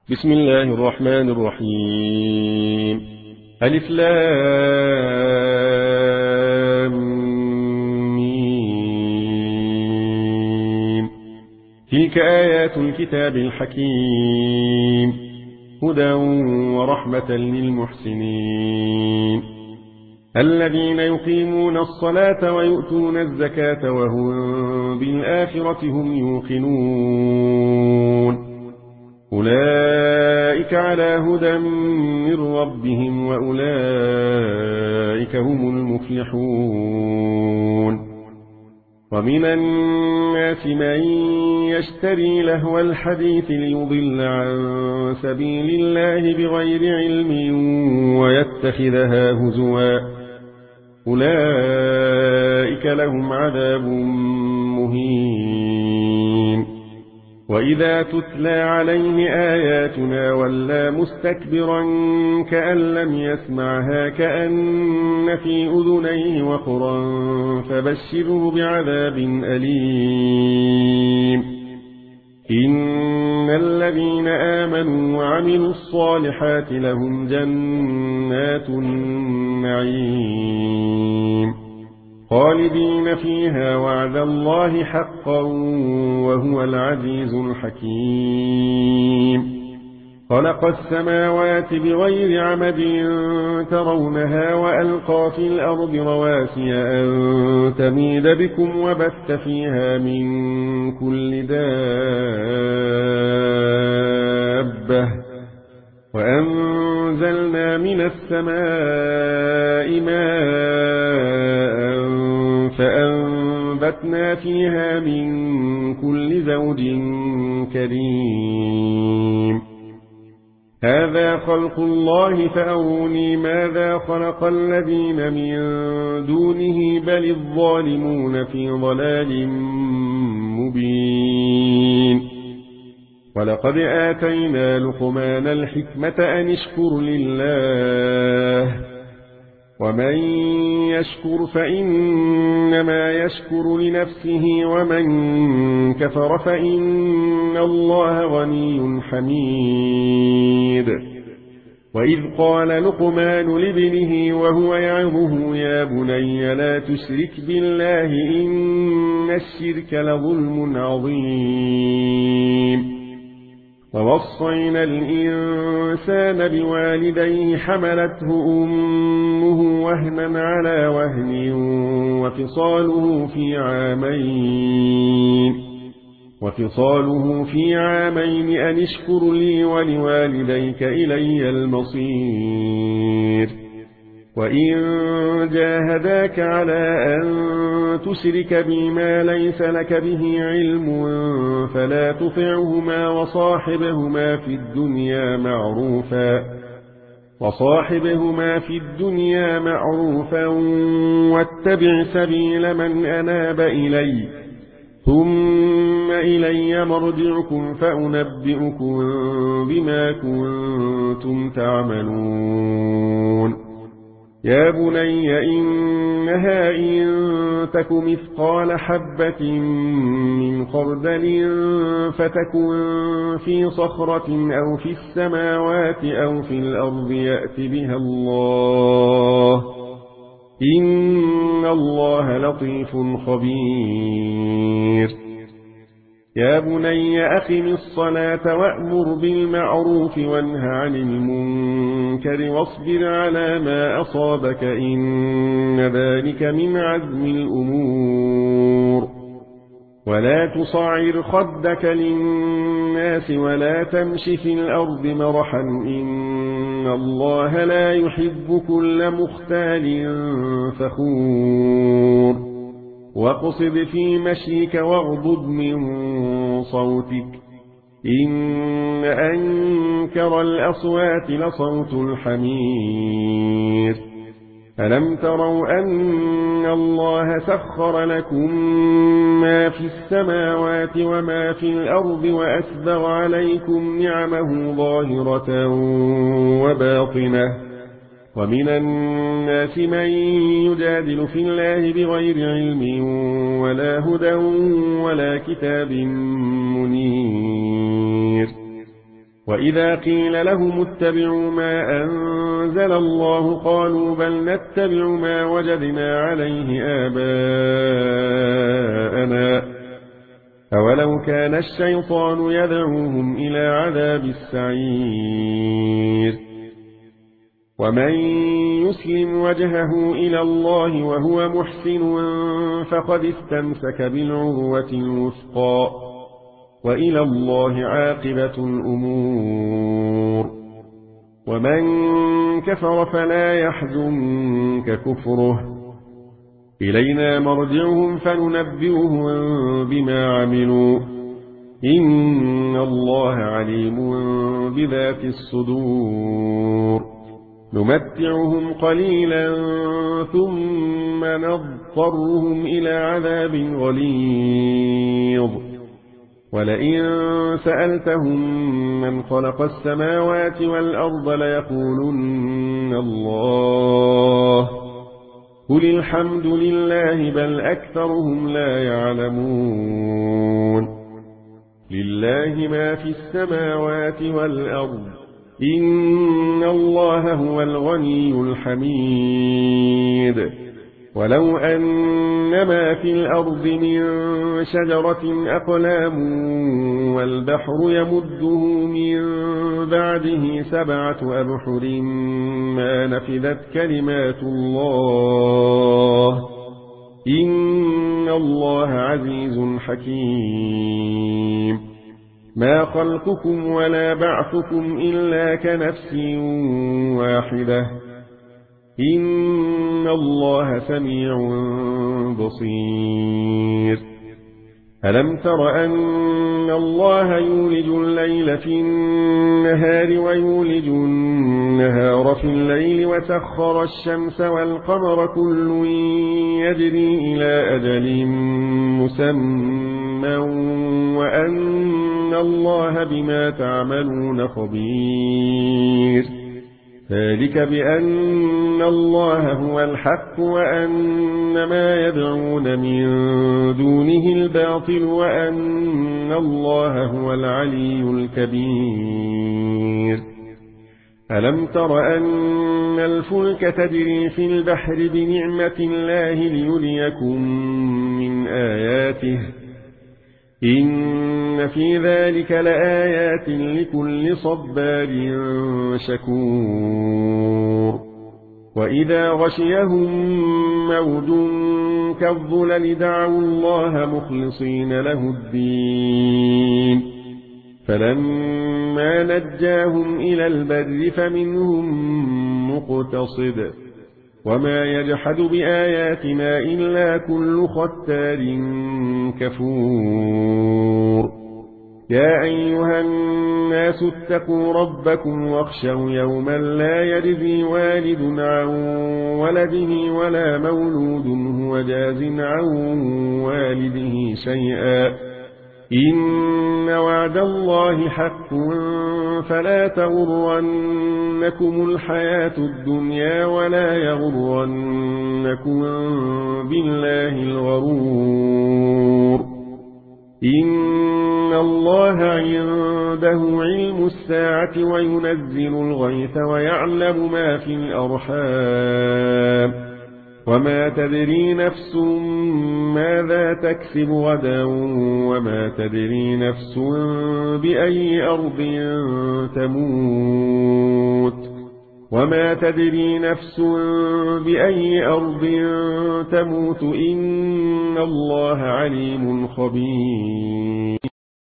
بسم الله الرحمن الرحيم. ألف لام ميم. تلك آيات الكتاب الحكيم، هدى ورحمة للمحسنين الذين يقيمون الصلاة ويؤتون الزكاة وهم بالآخرة هم يوقنون. أولئك على هدى من ربهم وأولئك هم المفلحون. ومن الناس من يشتري لهو الحديث ليضل عن سبيل الله بغير علم ويتخذها هزوا، أولئك لهم عذاب مهين. وإذا تتلى عليه آياتنا ولى مستكبرا كأن لم يسمعها كأن في أذنيه وقرا فبشره بعذاب أليم. إن الذين آمنوا وعملوا الصالحات لهم جنات النعيم خالدين فيها وعد الله حقا وهو العزيز الحكيم. خلق السماوات بغير عمد ترونها وألقى في الأرض رواسي أن تميد بكم وبث فيها من كل دابة وأنزلنا من السماء ماء فأنبتنا فيها من كل زوج كريم. هذا خلق الله فأروني ماذا خلق الذين من دونه بل الظالمون في ضلال مبين. ولقد آتينا لقمان الحكمة أن اشكر لله ومن يشكر فإنما يشكر لنفسه ومن كفر فإن الله غني حميد. وإذ قال لقمان لابنه وهو يعظه يا بني لا تشرك بالله إن الشرك لظلم عظيم. ووصينا الإنسان بوالديه حملته أمه وهنا على وهن وفصاله في عامين أن اشكر لي ولوالديك إلي المصير. وإن جاهداك على أن تشرك بي ما ليس لك به علم فلا تطعهما وصاحبهما في الدنيا معروفا واتبع سبيل من أناب إلي ثم إلي مرجعكم فأنبئكم بما كنتم تعملون. يا بني إنها إن تك مثقال حبة من خردل فتكن في صخرة أو في السماوات أو في الأرض يأت بها الله إن الله لطيف خبير. يا بني أقم الصلاة وأمر بالمعروف وانه عن المنكر واصبر على ما أصابك إن ذلك من عزم الأمور. ولا تصعر خدك للناس ولا تمش في الأرض مرحا إن الله لا يحب كل مختال فخور. واقصد في مشيك واغضض من صوتك إن أنكر الأصوات لصوت الحمير. ألم تروا أن الله سخر لكم ما في السماوات وما في الأرض وأسبغ عليكم نعمه ظاهرة وباطنة ومن الناس من يجادل في الله بغير علم ولا هدى ولا كتاب منير وإذا قيل لهم اتبعوا ما أنزل الله قالوا بل نتبع ما وجدنا عليه آباءنا أولو كان الشيطان يدعوهم إلى عذاب السعير ومن يسلم وجهه إلى الله وهو محسن فقد استمسك بالعروة الوثقى وإلى الله عاقبة الأمور ومن كفر فلا يحزنك كفره إلينا مرجعهم فننبئهم بما عملوا إن الله عليم بذات الصدور نمتعهم قليلا ثم نضطرهم إلى عذاب غليظ ولئن سألتهم من خلق السماوات والأرض ليقولن الله قل الحمد لله بل أكثرهم لا يعلمون لله ما في السماوات والأرض إن الله هو الغني الحميد ولو أن ما في الأرض من شجرة أقلام والبحر يمده من بعده 7 أبحر ما نفذت كلمات الله إن الله عزيز حكيم ما خلقكم ولا بعثكم إلا كنفس واحدة إن الله سميع بصير ألم تر أن الله يولج الليل في النهار ويولج النهار في الليل وسخر الشمس والقمر كل يجري إلى أجل مسمى وأن الله بما تعملون خبير ذلك بأن الله هو الحق وأن ما يدعون من دونه الباطل وأن الله هو العلي الكبير ألم تر أن الفلك تجري في البحر بنعمة الله ليريكم من آياته إن في ذلك لآيات لكل صبار شكور وإذا غشيهم موج كالظلل دعوا الله مخلصين له الدين فلما نجاهم إلى البر فمنهم مقتصد وما يجحد بآياتنا إلا كل ختار كفور يا أيها الناس اتقوا ربكم واخشوا يوما لا يجزي والد عن ولده ولا مولود هو جاز عن والده شيئا إن وعد الله حق فلا تغرنكم الحياة الدنيا ولا يغرنكم بالله الغرور إن الله عنده علم الساعة وينزل الغيث ويعلم ما في الأرحام وما تدري نفس ماذا تكسب غدا وما تدري نفس بأي أرض تموت وما تدري نفس بأي أرض تموت إن الله عليم خبير